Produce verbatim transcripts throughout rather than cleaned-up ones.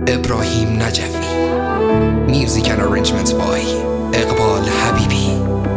ابراهیم نجفی. Music and arrangements by اقبال حبیبی.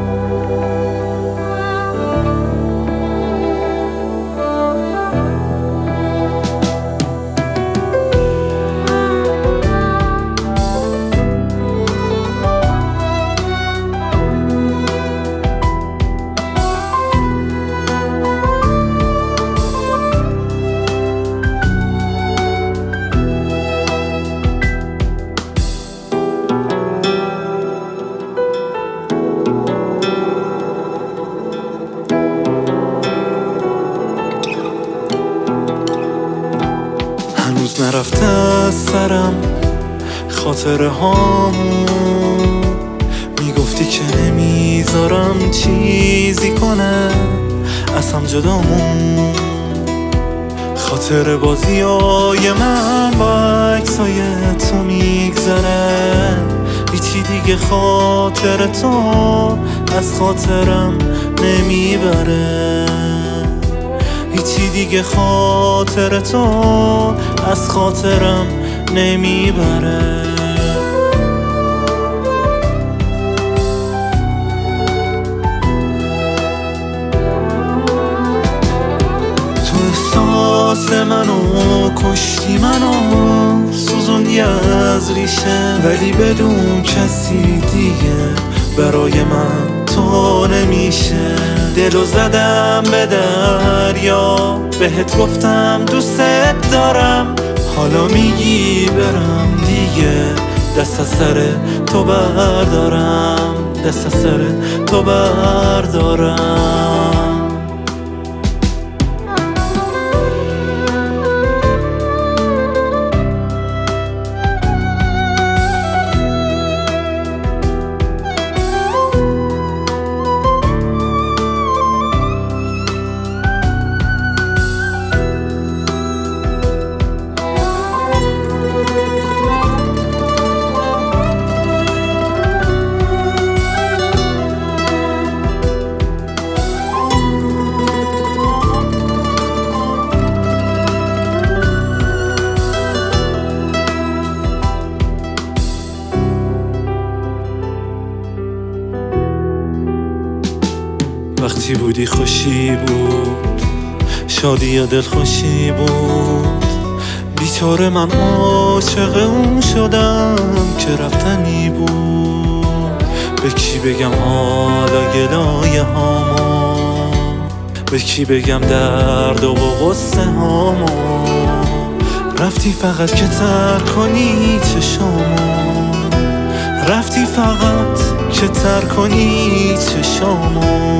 هنوز نرفته از سرم خاطره هامون، میگفتی که نمیذارم چیزی کنه از هم جدامون. خاطر بازی های من با عکسای تو میگذره، هیچی دیگه خاطر تو از خاطرم نمیبره. هیچی دیگه خاطر تو از خاطرم نمیبره. تو احساس منو کشتی، منو سوزوندی از ریشه، ولی بدون کسی دیگه برای من تو نمیشه. دلو زدم به دریا، بهت گفتم دوست دارم، حالا میگی برم دیگه، دست از سر تو بردارم، دست از سر تو بردارم. وقتی بودی خوشی بود، شادی یا دل خوشی بود، بیچاره من عاشق اون شدم که رفتنی بود. به کی بگم حالا گلایه هامو، به کی بگم درد و غصه هامو، رفتی فقط که ترک کنی چشامو، رفتی فقط که ترک کنی چشامو.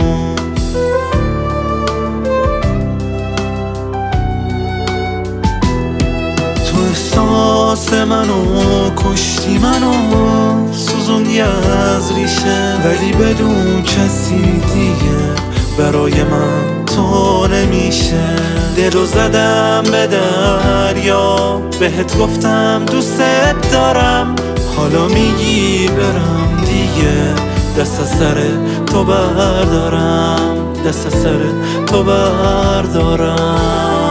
تو احساس منو کشتی، منو سوزوندی از ریشه، ولی بدون کسی دیگه برای من تو نمیشه. دلو زدم به دریا، بهت گفتم دوست دارم، حالا میگی برم دیگه، دست از سر تو بردارم، دست از سر تو بردارم.